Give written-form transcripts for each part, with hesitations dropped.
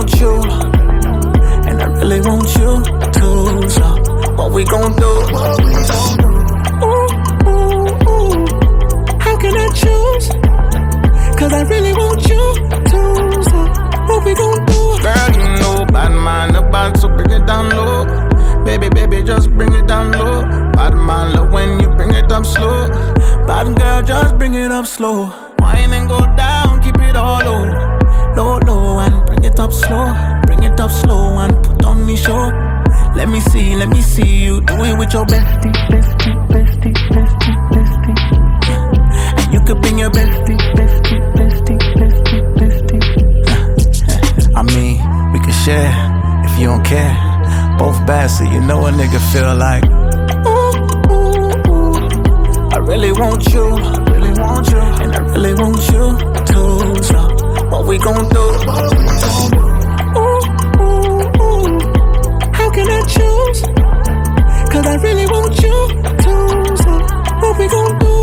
want you, and I really want you too. So what we gon' do? Ooh, ooh, ooh. How can I choose? Cause I really want you too. So what we gon' do? Girl, you know bad man about, so bring it down low. Baby, baby, just bring it down low. Bad man love when you bring it up slow. Bad girl, just bring it up slow. Wine and go down, keep it all low. Low, low, and bring it up slow. Bring it up slow and put on me show. Let me see you do it with your bestie, bestie, bestie, bestie, bestie. And you could bring your bestie, bestie, bestie, bestie, bestie. I mean, we can share if you don't care. Both bad, so you know a nigga feel like. Ooh, ooh, ooh. I really want you, really want you, and I really want you too. So what we gon' do? Ooh, ooh, ooh. How can I choose? Cause I really want you too. So what we gon' do?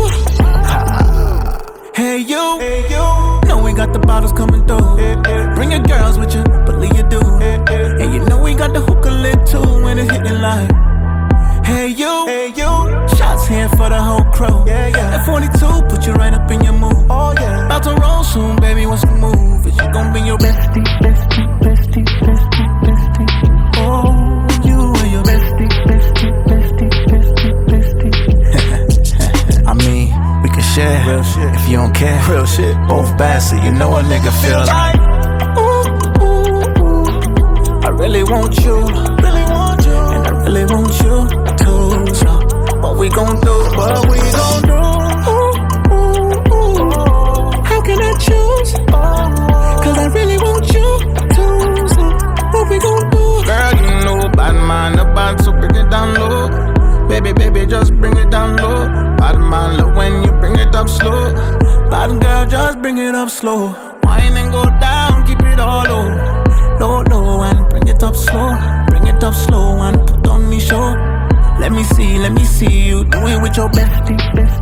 Hey you, know we got the bottles coming through. Bring your girls with you, believe you do. And you know we got the hookah lit too when it's hitting like. Hey you, shots here for the whole crew. At 42, put you right up in your mood. About to roll soon, baby, what's the move? Is you gon' bring your bestie, bestie, bestie, bestie, bestie? Oh, you and your bestie, bestie, bestie, bestie, bestie. I mean, we can share real shit if you don't care. Real shit. Both bad, so you know a nigga feel like. Ooh, ooh, ooh. I really want you, really want you, and I really want you too. So what we gon' do? What we gon' do? Ooh, ooh, ooh. How can I choose? Cause I really want you too. So what we gon' do? Girl, you know bad man about, so bring it down low. Baby, baby, just bring it down low. Bad man love when you bring it up slow. Bad girl, just bring it up slow. Wine and go down, keep it all low. Low, low, and bring it up slow. Bring it up slow and put on me show. Let me see you do it with your bestie, bestie.